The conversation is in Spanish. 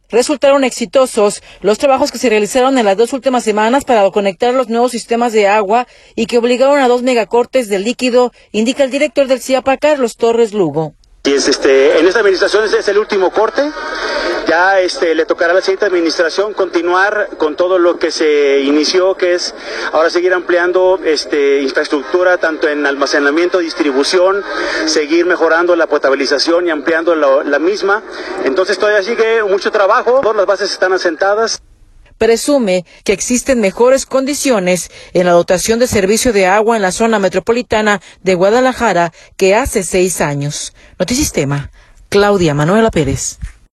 Resultaron exitosos los trabajos que se realizaron en las 2 últimas semanas para conectar los nuevos sistemas de agua y que obligaron a 2 megacortes de líquido, indica el director del CIAPA, Carlos Torres Lugo. Y en esta administración es el último corte. Ya le tocará a la siguiente administración continuar con todo lo que se inició, que es ahora seguir ampliando infraestructura tanto en almacenamiento, distribución, seguir mejorando la potabilización y ampliando la misma. Entonces todavía sigue mucho trabajo, todas las bases están asentadas. Presume que existen mejores condiciones en la dotación de servicio de agua en la zona metropolitana de Guadalajara que hace 6 años. Notisistema, Claudia Manuela Pérez.